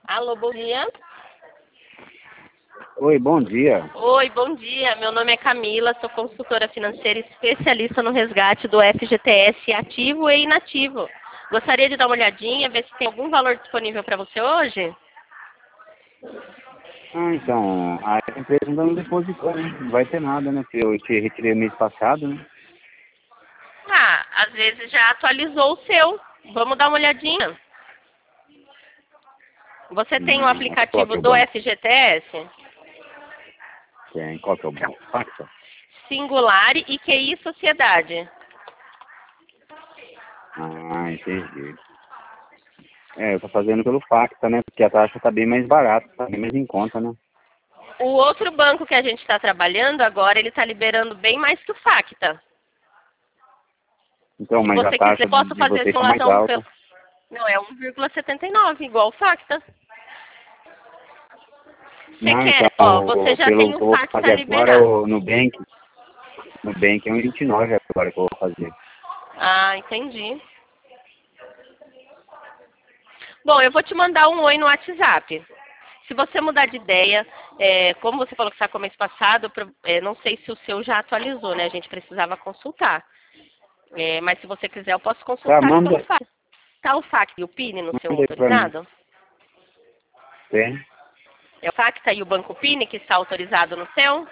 Alô, bom dia. Oi, bom dia. Oi, bom dia. Meu nome é Camila, sou consultora financeira especialista no resgate do FGTS ativo e inativo. Gostaria de dar uma olhadinha, ver se tem algum valor disponível para você hoje? Então, a empresa ainda não depositou, né? Não vai ter nada, né? Porque eu te retirei mês passado, né? Ah, às vezes já atualizou o seu. Vamos dar uma olhadinha. Você tem o Mas qual que aplicativo é o do banco? FGTS? Tem. Qual que é o banco? Facta? Singular e QI Sociedade. Ah, entendi. Eu tô fazendo pelo Facta, né? Porque a taxa tá bem mais barata, tá bem mais em conta, né? O outro banco que a gente está trabalhando agora, ele está liberando bem mais que o Facta. Então, Se mas a você quiser, taxa posso de fazer a vocês tá mais simulação alta. pelo... Não, é 1,79, igual o Facta. Você Não, quer, ó, você então, já tem pelo o que eu vou Facta fazer agora, liberado. o Nubank é 1,29 agora que eu vou fazer. Ah, entendi. Bom, eu vou te mandar um oi no WhatsApp. Se você mudar de ideia, como você falou que está com o mês passado, não sei se o seu já atualizou, né? A gente precisava consultar. Mas se você quiser, eu posso Tá, consultar pelo manda Facta. Tá o Facta e o PIN no seu aí pra mim. autorizado? Tem? É o Facta e o Banco PIN que está autorizado no seu?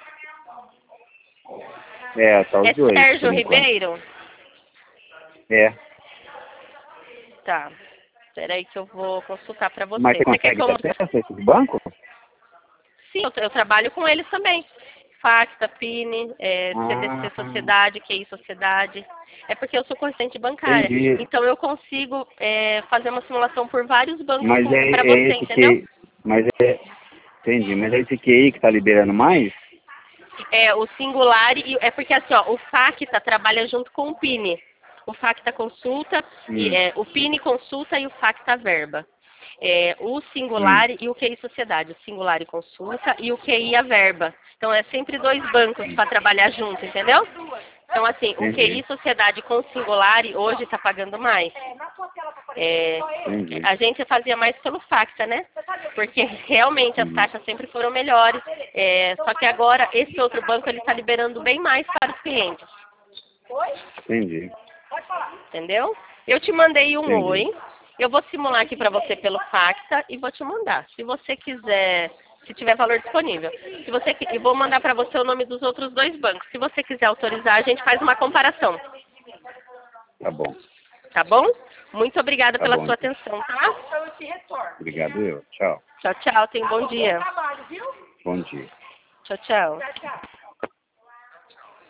Tá os É dois, Sérgio por enquanto. Ribeiro? É. Tá. Espera aí que eu vou consultar para Mas você. você Você quer consegue que eu... ter acesso a esse banco? Sim, eu trabalho com eles também. Facta, PIN, Ah, CDC Sociedade, QI Sociedade. É porque eu sou correspondente bancária. entendi. Então eu consigo fazer uma simulação por vários bancos Mas para é você, esse entendeu? que. Entendi. Mas é esse QI que tá liberando mais? O singular, é porque assim, ó, o Facta trabalha junto com o PIN. O Facta consulta, Hum, o PIN consulta e o Facta verba. O hum, singular e o QI sociedade. O singular e consulta e o QI a verba. Então é sempre dois bancos para trabalhar junto, entendeu? Então assim, o entendi. QI sociedade com o singular hoje está pagando mais. É, Entendi. a gente fazia mais pelo Facta, né? Porque realmente as Uhum, taxas sempre foram melhores. Só que agora esse outro banco ele está liberando bem mais para os clientes, entendi. entendeu? Eu te mandei um Entendi. oi. Eu vou simular aqui para você pelo Facta e vou te mandar. Se você quiser, se tiver valor disponível. Se você, eu vou mandar para você o nome dos outros dois bancos. Se você quiser autorizar, a gente faz uma comparação. Tá bom. Tá bom? Muito obrigada Tá pela bom, sua então. atenção, tá? Obrigado eu. Tchau. Tchau, tchau. Tenha um bom dia. Bom dia. Tchau, tchau.